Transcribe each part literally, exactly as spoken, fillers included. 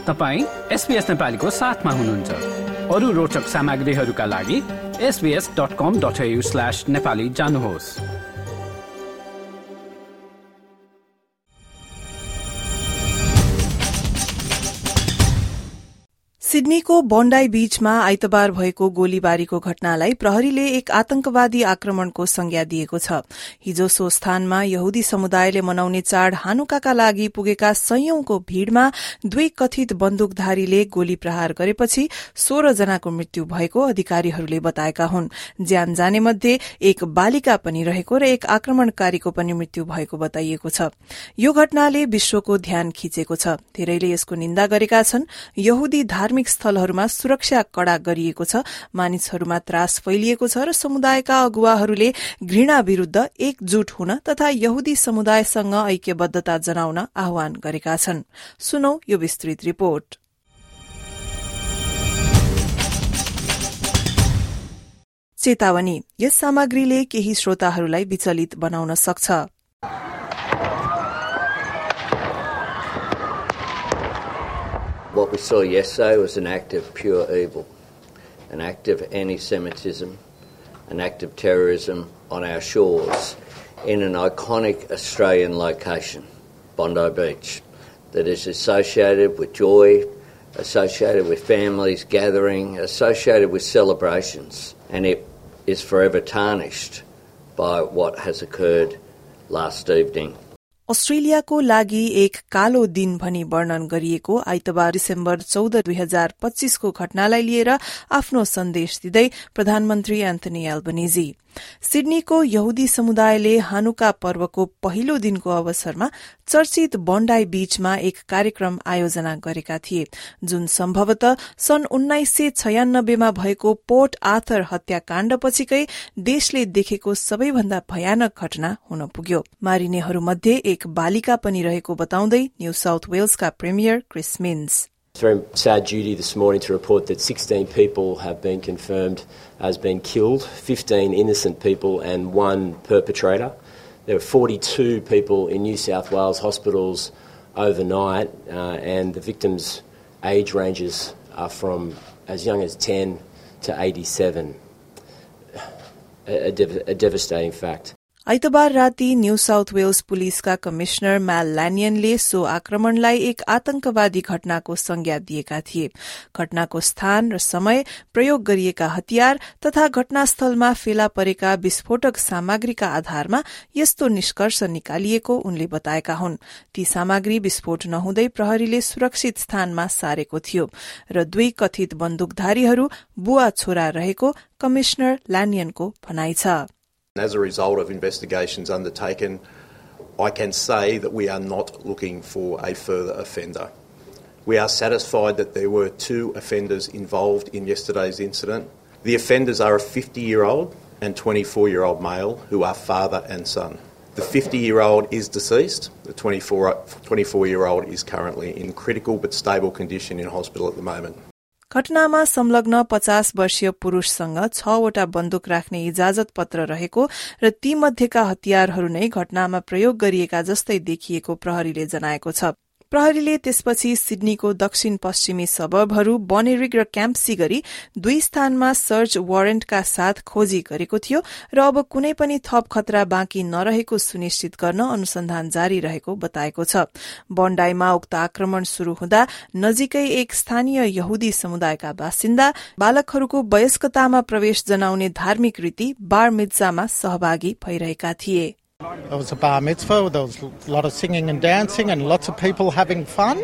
तपाईं एसबीएस नेपालीको साथमा हुनुहुन्छ। अरू रोचक सामग्रीहरूका लागि S B S dot com dot A U slash Nepali जानुहोस्। सिडनीको बन्डाई बीचमा आइतबार भएको गोलीबारीको घटनालाई प्रहरीले एक आतंकवादी आक्रमणको संज्ञा दिएको छ। हिजो सो स्थानमा यहुदी समुदायले मनाउने चाड हानुकाका लागि पुगेका सयौंको भीड़मा दुई कथित बन्दुकधारीले गोली प्रहार गरेपछि सोह्र जनाको मृत्यु भएको अधिकारीहरूले बताएका हुन्। ज्यान जाने मध्ये एक बालिका पनि रहेको र एक आक्रमणकारीको पनि मृत्यु भएको बताइएको छ। यो घटनाले विश्वको ध्यान खिचेको छ। धेरैले यसको निन्दा गरेका छन्। यहुदी धार्मिक स्थलहरूमा सुरक्षा कड़ा गरिएको छ, मानिसहरूमा त्रास फैलिएको छ र समुदायका अगुवाहरूले घृणा विरूद्ध एकजुट हुन तथा यहुदी समुदायसँग ऐक्यबद्धता जनाउन आह्वान गरेका छन्। सुनौ यो विस्तृत रिपोर्ट। चेतावनी, यस सामग्रीले केही श्रोताहरूलाई विचलित बनाउन सक्छ। What we saw yesterday was an act of pure evil, an act of anti-Semitism, an act of terrorism on our shores in an iconic Australian location, Bondi Beach, that is associated with joy, associated with families gathering, associated with celebrations, and it is forever tarnished by what has occurred last evening. अस्ट्रेलियाको लागि एक कालो दिन भनी वर्णन गरिएको आइतबार December चौध दुई हजार पच्चीसको घटनालाई लिएर आफ्नो सन्देश दिँदै प्रधानमन्त्री एन्थनी एल्बनीजी सिडनीको यहुदी समुदायले हानुका पर्वको पहिलो दिनको अवसरमा चर्चित बन्डाई बीचमा एक कार्यक्रम आयोजना गरेका थिए, जुन सम्भवतः सन् उन्नाइस सय छयानब्बेमा भएको पोर्ट आर्थर हत्याकाण्डपछिकै देशले देखेको सबैभन्दा भयानक घटना हुन पुग्यो। मारिनेहरूमध्ये एक बालिका पनि रहेको बताउँदै न्यू साउथ वेल्सका premier Chris Minns. It's very sad duty this morning to report that sixteen people have been confirmed as being killed, fifteen innocent people and one perpetrator. There were forty-two people in New South Wales hospitals overnight uh, and the victims' age ranges are from as young as ten to eighty-seven. A, a, dev- a devastating fact. आइतबार राति New South Wales पुलिसका commissioner Mal ल्यानियनले सो आक्रमणलाई एक आतंकवादी घटनाको संज्ञा दिएका थिए। घटनाको स्थान र समय, प्रयोग गरिएका हतियार तथा घटनास्थलमा फेला परेका विस्फोटक सामग्रीका आधारमा यस्तो निष्कर्ष निकालिएको उनले बताएका हुन्। ती सामग्री विस्फोट नहुँदै प्रहरीले सुरक्षित स्थानमा सारेको थियो र दुई कथित बन्दुकधारीहरू बुवा छोरा रहेको कमिश्नर ल्यानियनको भनाइ छ। As a result of investigations undertaken, I can say that we are not looking for a further offender. We are satisfied that there were two offenders involved in yesterday's incident. The offenders are a fifty-year-old and twenty-four-year-old male who are father and son. The fifty-year-old is deceased. The twenty-four-year-old is currently in critical but stable condition in hospital at the moment. घटनामा संलग्न पचास वर्षीय पुरूषसँग छवटा बन्दुक राख्ने इजाजत पत्र रहेको र ती मध्येका हतियारहरू नै घटनामा प्रयोग गरिएका जस्तै देखिएको प्रहरीले जनाएको छ। प्रहरीले त्यसपछि सिडनीको दक्षिण पश्चिमी सबर्बहरू बनेरिग र क्याम्पसी गरी दुई स्थानमा सर्च वारेन्टका साथ खोजी गरेको थियो र अब कुनै पनि थप खतरा बाँकी नरहेको सुनिश्चित गर्न अनुसन्धान जारी रहेको बताएको छ। बन्डाईमा उक्त आक्रमण शुरू हुँदा नजिकै एक स्थानीय यहुदी समुदायका बासिन्दा बालकहरूको वयस्कतामा प्रवेश जनाउने धार्मिक रीति बार मित्जामा सहभागी भइरहेका थिए। It was a bar mitzvah. There was a lot of singing and dancing and lots of people having fun.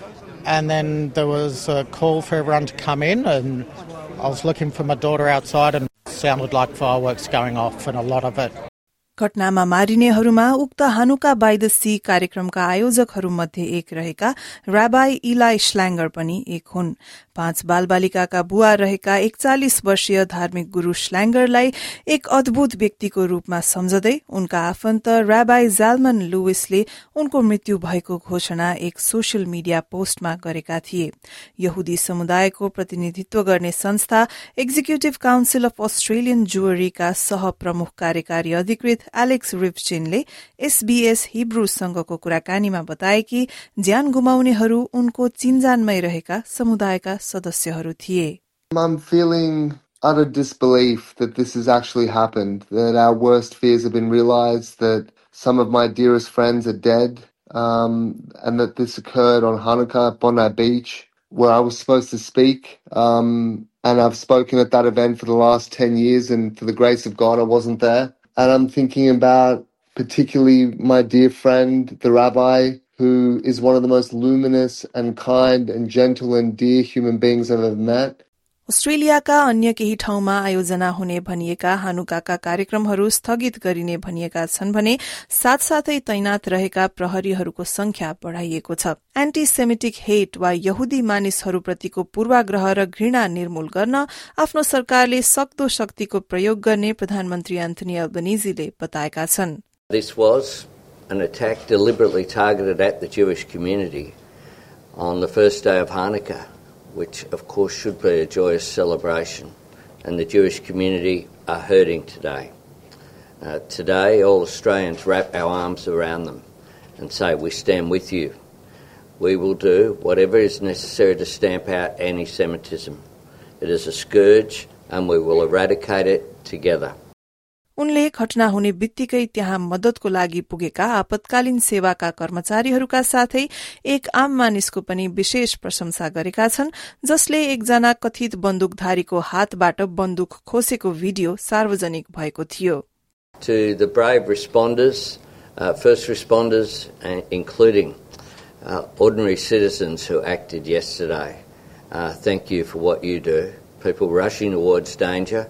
And then there was a call for everyone to come in, and I was looking for my daughter outside and it sounded like fireworks going off and a lot of it. घटनामा मारिनेहरूमा उक्त हानुका by the C कार्यक्रमका आयोजकहरूमध्ये एक रहेका राबाई इलाई श्ल्याङ्गर पनि एक हुन्। पाँच बालबालिकाका बुवा रहेका एकचालिस वर्षीय धार्मिक गुरू श्ल्याङ्गरलाई एक अद्भुत व्यक्तिको रूपमा सम्झदै उनका आफन्त राबाई जालमन लुइसले उनको मृत्यु भएको घोषणा एक सोशल मिडिया पोस्टमा गरेका थिए। यहुदी समुदायको प्रतिनिधित्व गर्ने संस्था एक्जिक्युटिभ काउन्सिल अफ अस्ट्रेलियन जुवरीका सह प्रमुख कार्यकारी अधिकृत एलेक्स रिप्चिनले एसबीएस हिब्रूसँगको कुराकानीमा बताए कि ज्यान गुमाउनेहरू उनको चिन्जानमै रहेका समुदायका सदस्यहरू थिए। I'm feeling utter disbelief that this has actually happened, that our worst fears have been realized, that some of my dearest friends are dead, um, and that this occurred on Hanukkah at Bondi Beach, where I was supposed to speak. Um, and I've spoken at that event for the last ten years, and for the grace of God, I wasn't there. And I'm thinking about particularly my dear friend, the rabbi, who is one of the most luminous and kind and gentle and dear human beings I've ever met. अस्ट्रेलियाका अन्य केही ठाउँमा आयोजना हुने भनिएका हानुकाका कार्यक्रमहरू स्थगित गरिने भनिएका छन् भने साथसाथै तैनात रहेका प्रहरीहरूको संख्या बढ़ाइएको छ। एन्टी सेमिटिक हेट वा यहुदी मानिसहरूप्रतिको पूर्वाग्रह र घृणा निर्मूल गर्न आफ्नो सरकारले सक्दो शक्तिको प्रयोग गर्ने प्रधानमन्त्री एन्थनी अल्बनीजीले बताएका छन्। This was an attack deliberately targeted at the Jewish community on the first day of Hanukkah, which of course should be a joyous celebration, and the Jewish community are hurting today. Uh, today all Australians wrap our arms around them and say, we stand with you. We will do whatever is necessary to stamp out anti-Semitism. It is a scourge and we will eradicate it together. उनले घटना हुने बित्तिकै त्यहाँ मद्दतको लागि पुगेका आपतकालीन सेवाका कर्मचारीहरूका साथै एक आम मानिसको पनि विशेष प्रशंसा गरेका छन्, जसले एकजना कथित बन्दुकधारीको हातबाट बन्दुक खोसेको भिडियो सार्वजनिक भएको थियो। To the brave responders, uh, first responders, uh, including uh, ordinary citizens who acted yesterday, uh, thank you for what you do. People rushing towards danger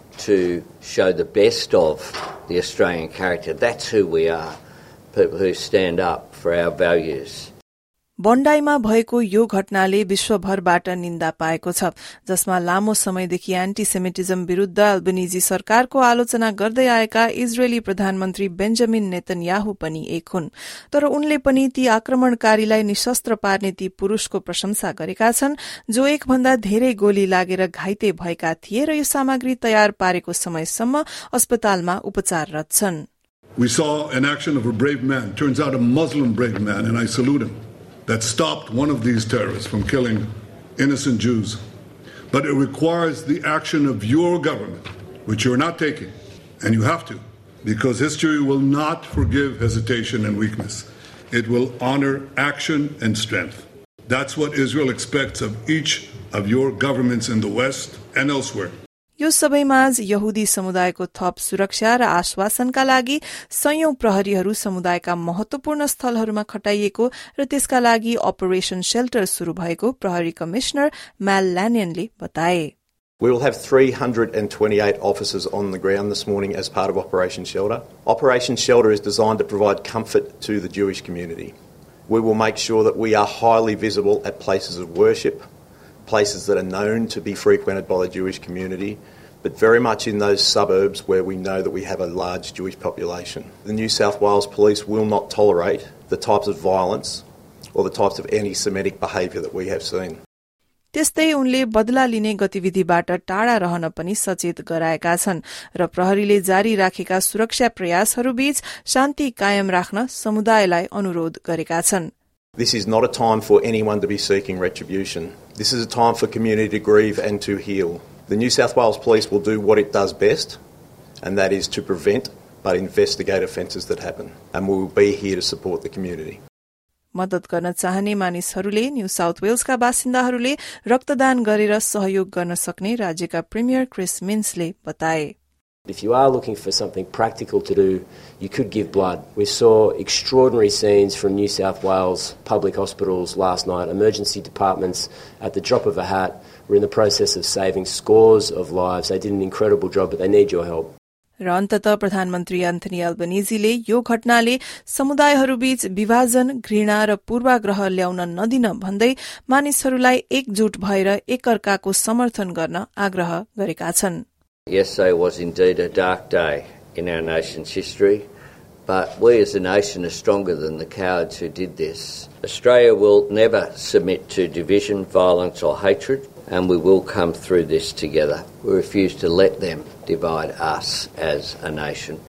to show the best of the Australian character. That's who we are, people who stand up for our values. बन्डाईमा भएको यो घटनाले विश्वभरबाट निन्दा पाएको छ, जसमा लामो समयदेखि एन्टिसेमिटिजम विरूद्ध अल्बनीजी सरकारको आलोचना गर्दै आएका इजरायली प्रधानमन्त्री बेन्जामिन नेतन्याहु पनि एक हुन्। तर उनले पनि ती आक्रमणकारीलाई निशस्त्र पार्ने ती पुरुषको प्रशंसा गरेका छन्, जो एक भन्दा धेरै गोली लागेर घाइते भएका थिए र यो सामग्री तयार पारेको समयसम्म अस्पतालमा उपचाररत छन्। We saw an action of a brave man, turns out a Muslim brave man, and I salute him, that stopped one of these terrorists from killing innocent Jews. But it requires the action of your government, which you're not taking, and you have to, because history will not forgive hesitation and weakness. It will honor action and strength. That's what Israel expects of each of your governments in the West and elsewhere. यो सबैमाझ यहुदी समुदायको थप सुरक्षा र आश्वासनका लागि सयौं प्रहरीहरू समुदायका महत्वपूर्ण स्थलहरूमा खटाइएको र त्यसका लागि अपरेशन शेल्टर शुरू भएको प्रहरी कमिश्नर म्याल ल्यानियनले बताए। We will have three hundred twenty-eight officers on the ground this morning as part of Operation Shelter. Operation Shelter is designed to provide comfort to the Jewish community. We will make sure that we are highly visible at places of worship, places that are known to be frequented by the Jewish community, but very much in those suburbs where we know that we have a large Jewish population. The New South Wales Police will not tolerate the types of violence or the types of anti-Semitic behaviour that we have seen. त्यस्तै उनले बदला लिने गतिविधिबाट टाढा रहन पनि सचेत गराएका छन् र प्रहरीले जारी राखेका सुरक्षा प्रयासहरूबीच शान्ति कायम राख्न समुदायलाई अनुरोध गरेका छन्। This is not a time for anyone to be seeking retribution. This is a time for community to grieve and to heal. The New South Wales Police will do what it does best, and that is to prevent but investigate offences that happen. And we will be here to support the community. मद्दत गर्न चाहने मानिसहरूले new South वेल्सका बासिन्दाहरूले रक्तदान गरेर सहयोग गर्न सक्ने राज्यका प्रिमियर क्रिस मिन्सले बताए। If you are looking for something practical to do, you could give blood. We saw extraordinary scenes from New South Wales public hospitals last night. Emergency departments, at the drop of a hat, were in the process of saving scores of lives. They did an incredible job, but they need your help. र अन्ततः प्रधानमन्त्री Anthony अल्बनीजीले यो घटनाले समुदायहरूबीच विभाजन, घृणा र पूर्वाग्रह ल्याउन नदिन भन्दै मानिसहरूलाई एकजुट भएर एकअर्काको समर्थन गर्न आग्रह गरेका छन्। Yesterday was indeed a dark day in our nation's history, but we as a nation are stronger than the cowards who did this. Australia will never submit to division, violence or hatred, and we will come through this together. We refuse to let them divide us as a nation.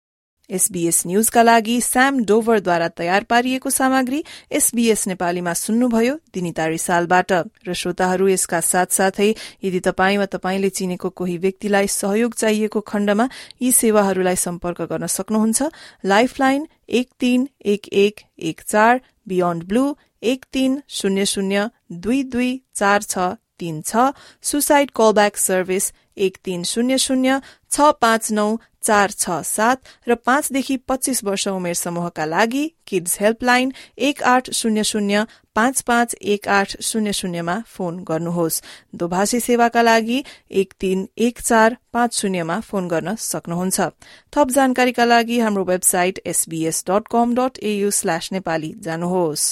SBS न्यूजका लागि Sam डोभरद्वारा तयार पारिएको सामग्री SBS नेपालीमा सुन्नुभयो दिनिता रिसालबाट। र श्रोताहरू, यसका साथसाथै यदि तपाई वा तपाईले चिनेको कोही व्यक्तिलाई सहयोग चाहिएको खण्डमा यी सेवाहरूलाई सम्पर्क गर्न सक्नुहुन्छ। लाइफलाइन एक तीन एक एक एक चार, बियोन्ड ब्लू एक तीन शून्य शून्य दुई दुई चार छ तीन छ, सुसाइड कलब्याक सर्भिस एक तीन शून्य शून्य छ पाँच नौ चार छ सात र पाँचदेखि पच्चीस वर्ष उमेर समूहका लागि किड्स हेल्पलाइन एक आठ शून्य शून्य पाँच पाँच एक आठ शून्य शून्यमा फोन गर्नुहोस्। दोभाषी सेवाका लागि एक तीन एक चार पाँच शून्यमा फोन गर्न सक्नुहुन्छ। थप जानकारीका लागि हाम्रो website SBS dot com dot AU slash Nepali जानुहोस्।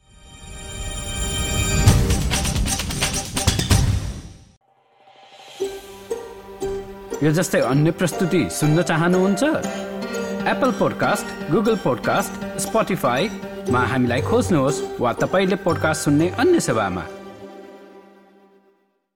यो जस्तै अन्य प्रस्तुति सुन्न चाहनुहुन्छ? एप्पल पोडकास्ट, गुगल पोडकास्ट, स्पोटिफाईमा हामीलाई खोज्नुहोस् वा तपाईले पोडकास्ट सुन्ने अन्य सेवामा।